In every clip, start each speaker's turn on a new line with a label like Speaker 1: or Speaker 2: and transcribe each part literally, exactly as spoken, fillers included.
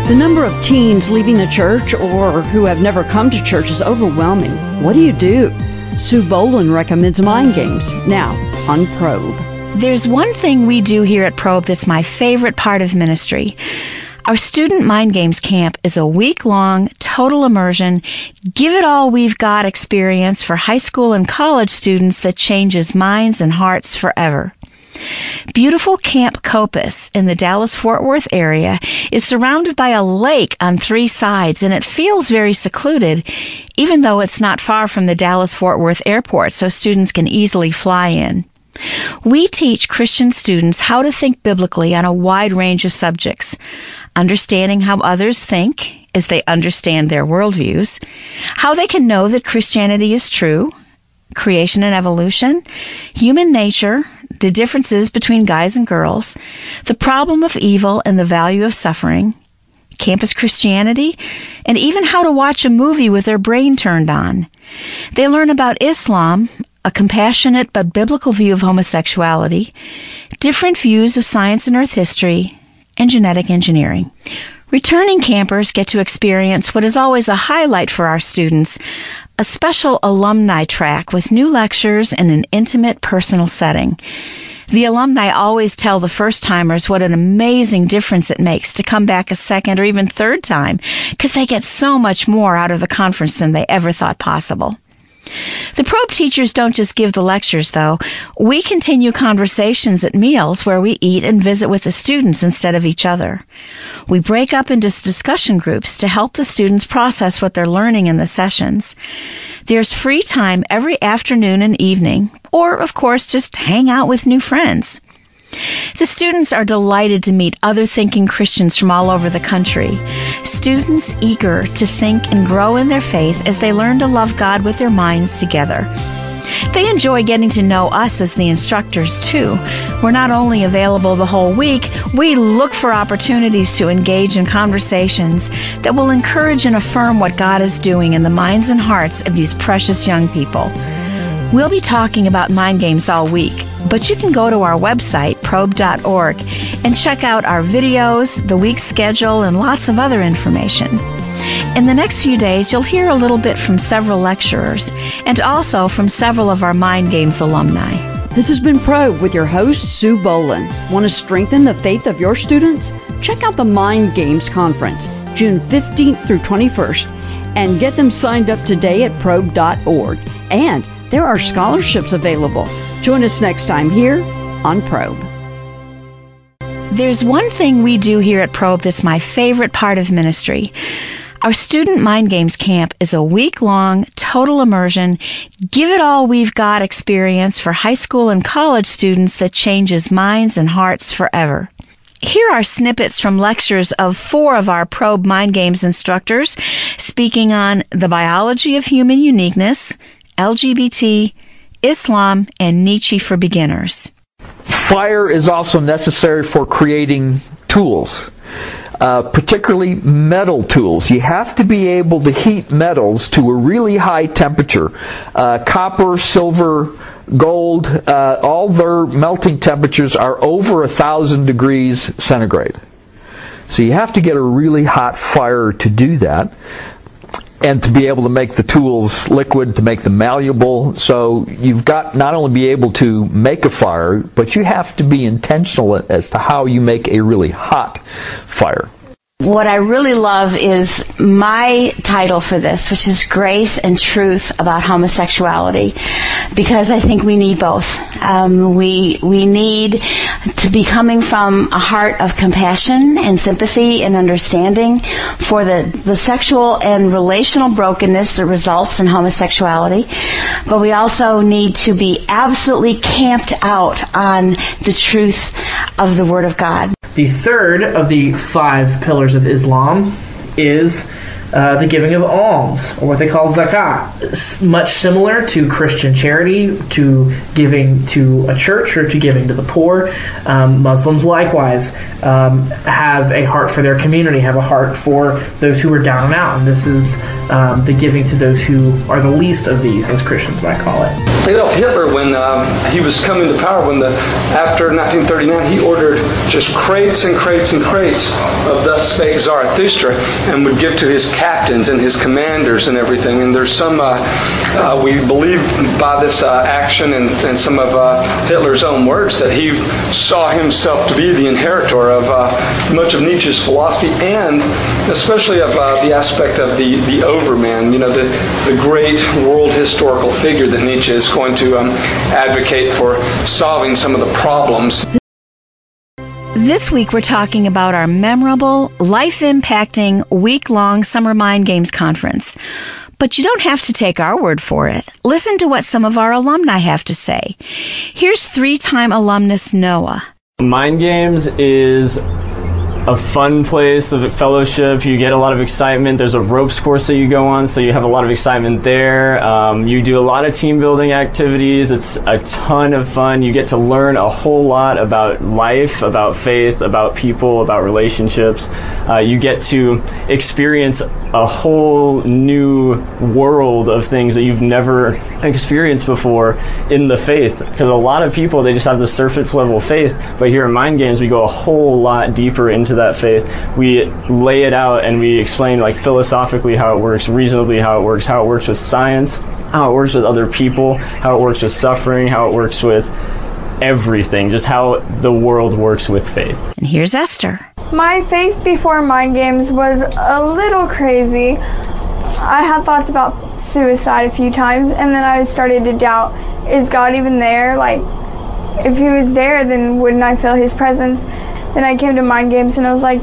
Speaker 1: The number of teens leaving the church or who have never come to church is overwhelming. What do you do? Sue Boland recommends mind games. Now, on Probe.
Speaker 2: There's one thing we do here at Probe that's my favorite part of ministry. Our Student Mind Games Camp is a week-long, total immersion, give it all we've got experience for high school and college students that changes minds and hearts forever. Beautiful Camp Copus in the Dallas-Fort Worth area is surrounded by a lake on three sides, and it feels very secluded, even though it's not far from the Dallas-Fort Worth airport, so students can easily fly in. We teach Christian students how to think biblically on a wide range of subjects, understanding how others think as they understand their worldviews, how they can know that Christianity is true, creation and evolution, human nature, the differences between guys and girls, the problem of evil and the value of suffering, campus Christianity, and even how to watch a movie with their brain turned on. They learn about Islam, a compassionate but biblical view of homosexuality, different views of science and earth history, and genetic engineering. Returning campers get to experience what is always a highlight for our students, a special alumni track with new lectures in an intimate, personal setting. The alumni always tell the first-timers what an amazing difference it makes to come back a second or even third time, because they get so much more out of the conference than they ever thought possible. The Probe teachers don't just give the lectures, though. We continue conversations at meals where we eat and visit with the students instead of each other. We break up into discussion groups to help the students process what they're learning in the sessions. There's free time every afternoon and evening, or, of course, just hang out with new friends. The students are delighted to meet other thinking Christians from all over the country, students eager to think and grow in their faith as they learn to love God with their minds together. They enjoy getting to know us as the instructors, too. We're not only available the whole week, we look for opportunities to engage in conversations that will encourage and affirm what God is doing in the minds and hearts of these precious young people. We'll be talking about mind games all week, but you can go to our website, probe dot org, and check out our videos, the week's schedule, and lots of other information. In the next few days, you'll hear a little bit from several lecturers, and also from several of our Mind Games alumni.
Speaker 1: This has been Probe with your host, Sue Boland. Want to strengthen the faith of your students? Check out the Mind Games Conference, June fifteenth through twenty-first, and get them signed up today at probe dot org. And there are scholarships available. Join us next time here on Probe.
Speaker 2: There's one thing we do here at Probe that's my favorite part of ministry. Our Student Mind Games Camp is a week-long, total immersion, give it all we've got experience for high school and college students that changes minds and hearts forever. Here are snippets from lectures of four of our Probe Mind Games instructors speaking on the biology of human uniqueness, L G B T, Islam, and Nietzsche for beginners.
Speaker 3: Fire is also necessary for creating tools, uh, particularly metal tools. You have to be able to heat metals to a really high temperature. Uh, copper, silver, gold, uh, all their melting temperatures are over a thousand degrees centigrade. So you have to get a really hot fire to do that, and to be able to make the tools liquid, to make them malleable. So you've got not only be able to make a fire, but you have to be intentional as to how you make a really hot fire.
Speaker 4: What I really love is my title for this, which is Grace and Truth About Homosexuality, because I think we need both. Um, we we need to be coming from a heart of compassion and sympathy and understanding for the, the sexual and relational brokenness that results in homosexuality, but we also need to be absolutely camped out on the truth of the Word of God.
Speaker 5: The third of the five pillars of Islam is uh, the giving of alms, or what they call zakat. It's much similar to Christian charity, to giving to a church or to giving to the poor. Um, Muslims likewise um, have a heart for their community, have a heart for those who are down and out. And this is um, the giving to those who are the least of these, as Christians might call it.
Speaker 6: Adolf Hitler, when uh, he was coming to power, when the after nineteen thirty-nine, he ordered just crates and crates and crates of Thus Spake Zarathustra, and would give to his captains and his commanders and everything. And there's some, uh, uh, we believe by this uh, action and, and some of uh, Hitler's own words, that he saw himself to be the inheritor of uh, much of Nietzsche's philosophy, and especially of uh, the aspect of the, the overman, you know, the, the great world historical figure that Nietzsche is going to um, advocate for solving some of the problems.
Speaker 2: This week we're talking about our memorable, life-impacting, week-long Summer Mind Games Conference. But you don't have to take our word for it. Listen to what some of our alumni have to say. Here's three-time alumnus Noah.
Speaker 7: Mind Games is a fun place of fellowship. You get a lot of excitement. There's a ropes course that you go on, so you have a lot of excitement there. Um, you do a lot of team building activities. It's a ton of fun. You get to learn a whole lot about life, about faith, about people, about relationships. Uh, you get to experience a whole new world of things that you've never experienced before in the faith. Because a lot of people, they just have the surface level faith, but here in Mind Games, we go a whole lot deeper into that faith. We lay it out and we explain like philosophically how it works, reasonably how it works, how it works with science, how it works with other people, how it works with suffering, how it works with everything, just how the world works with faith.
Speaker 2: And here's Esther.
Speaker 8: My faith before Mind Games was a little crazy. I had thoughts about suicide a few times, and then I started to doubt, is God even there? Like, if he was there, then wouldn't I feel his presence? Then I came to Mind Games and I was like,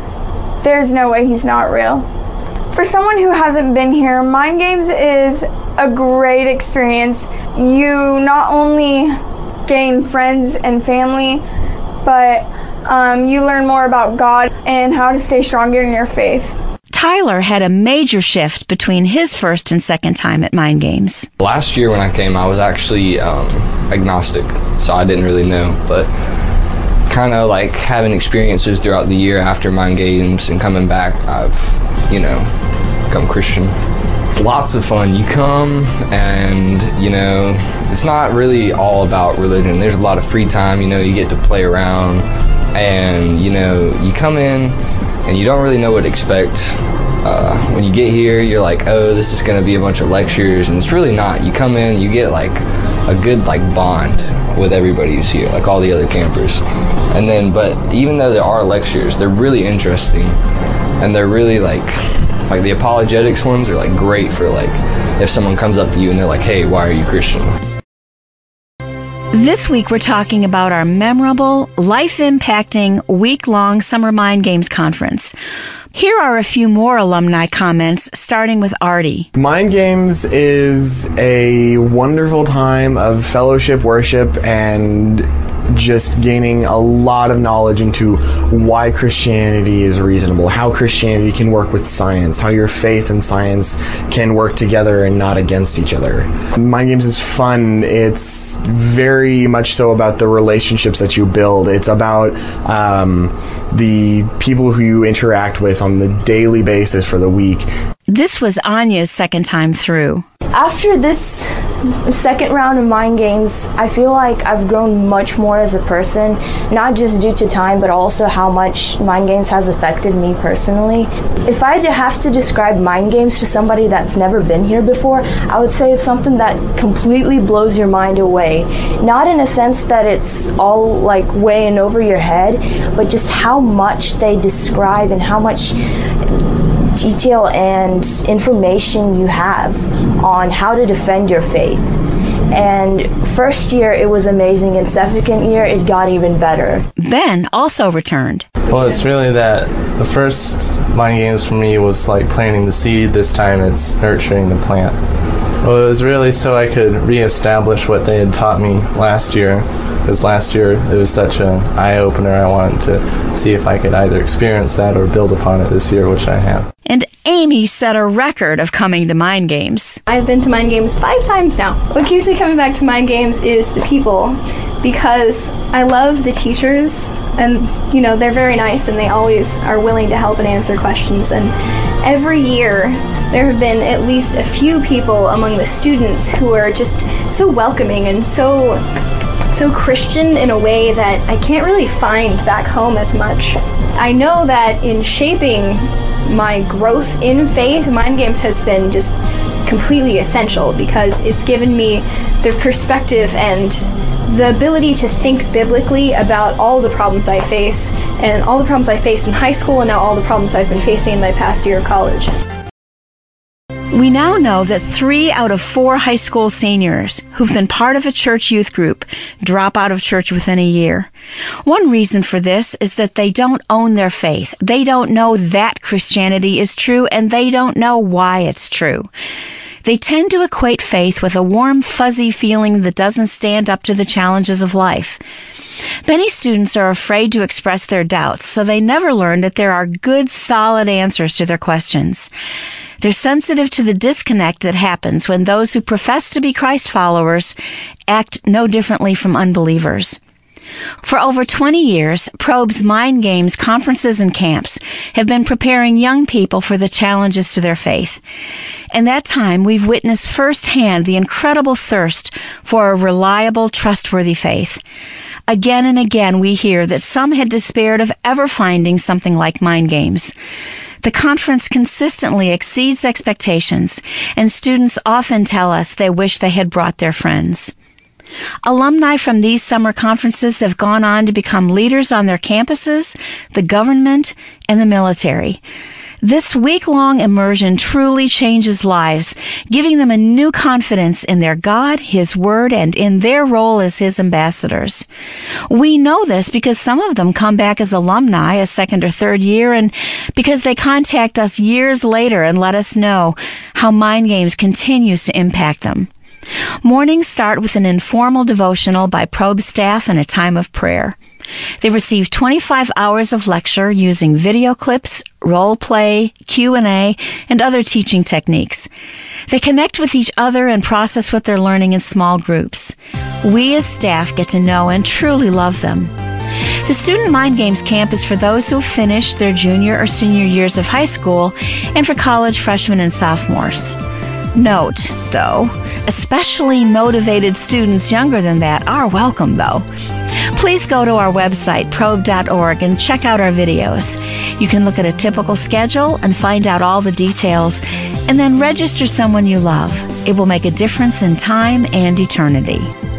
Speaker 8: there's no way he's not real. For someone who hasn't been here, Mind Games is a great experience. You not only gain friends and family, but um, you learn more about God and how to stay stronger in your faith.
Speaker 2: Tyler had a major shift between his first and second time at Mind Games.
Speaker 9: Last year when I came, I was actually um, agnostic, so I didn't really know, but kind of like having experiences throughout the year after Mind Games and coming back, I've, you know, become Christian. It's lots of fun. You come and, you know, it's not really all about religion. There's a lot of free time, you know, you get to play around and, you know, you come in and you don't really know what to expect. Uh, when you get here, you're like, oh, this is going to be a bunch of lectures, and it's really not. You come in, you get like a good like bond with everybody who's here, like all the other campers. And then, but even though there are lectures, they're really interesting, and they're really like, like the apologetics ones are like great for like, if someone comes up to you and they're like, hey, why are you Christian?
Speaker 2: This week we're talking about our memorable, life-impacting, week-long Summer Mind Games Conference. Here are a few more alumni comments, starting with Artie.
Speaker 10: Mind Games is a wonderful time of fellowship, worship, and just gaining a lot of knowledge into why Christianity is reasonable, how Christianity can work with science, how your faith and science can work together and not against each other. Mind Games is fun. It's very much so about the relationships that you build. It's about um, the people who you interact with on the daily basis for the week.
Speaker 2: This was Anya's second time through.
Speaker 11: After this second round of Mind Games, I feel like I've grown much more as a person, not just due to time, but also how much Mind Games has affected me personally. If I have to describe Mind Games to somebody that's never been here before, I would say it's something that completely blows your mind away. Not in a sense that it's all like way and over your head, but just how much they describe and how much detail and information you have on how to defend your faith. And first year it was amazing, and second year it got even better.
Speaker 2: Ben also returned.
Speaker 12: Well, it's really that the first Mind Games for me was like planting the seed. This time it's nurturing the plant. Well, it was really so I could reestablish what they had taught me last year, because last year it was such an eye-opener. I wanted to see if I could either experience that or build upon it this year, which I have.
Speaker 2: And Amy set a record of coming to Mind Games.
Speaker 13: I've been to Mind Games five times now. What keeps me coming back to Mind Games is the people, because I love the teachers, and you know, they're very nice and they always are willing to help and answer questions. And every year there have been at least a few people among the students who are just so welcoming and so so Christian in a way that I can't really find back home as much. I know that in shaping my growth in faith, Mind Games has been just completely essential because it's given me the perspective and the ability to think biblically about all the problems I face and all the problems I faced in high school and now all the problems I've been facing in my past year of college.
Speaker 2: We now know that three out of four high school seniors who've been part of a church youth group drop out of church within a year. One reason for this is that they don't own their faith. They don't know that Christianity is true, and they don't know why it's true. They tend to equate faith with a warm, fuzzy feeling that doesn't stand up to the challenges of life. Many students are afraid to express their doubts, so they never learn that there are good, solid answers to their questions. They're sensitive to the disconnect that happens when those who profess to be Christ followers act no differently from unbelievers. For over twenty years, Probe's Mind Games conferences and camps have been preparing young people for the challenges to their faith. In that time, we've witnessed firsthand the incredible thirst for a reliable, trustworthy faith. Again and again, we hear that some had despaired of ever finding something like Mind Games. The conference consistently exceeds expectations, and students often tell us they wish they had brought their friends. Alumni from these summer conferences have gone on to become leaders on their campuses, the government, and the military. This week-long immersion truly changes lives, giving them a new confidence in their God, His Word, and in their role as His ambassadors. We know this because some of them come back as alumni a second or third year, and because they contact us years later and let us know how Mind Games continues to impact them. Mornings start with an informal devotional by Probe staff and a time of prayer. They receive twenty-five hours of lecture using video clips, role play, Q and A, and other teaching techniques. They connect with each other and process what they're learning in small groups. We as staff get to know and truly love them. The Student Mind Games Camp is for those who have finished their junior or senior years of high school and for college freshmen and sophomores. Note, though, especially motivated students younger than that are welcome, though. Please go to our website, probe dot org, and check out our videos. You can look at a typical schedule and find out all the details, and then register someone you love. It will make a difference in time and eternity.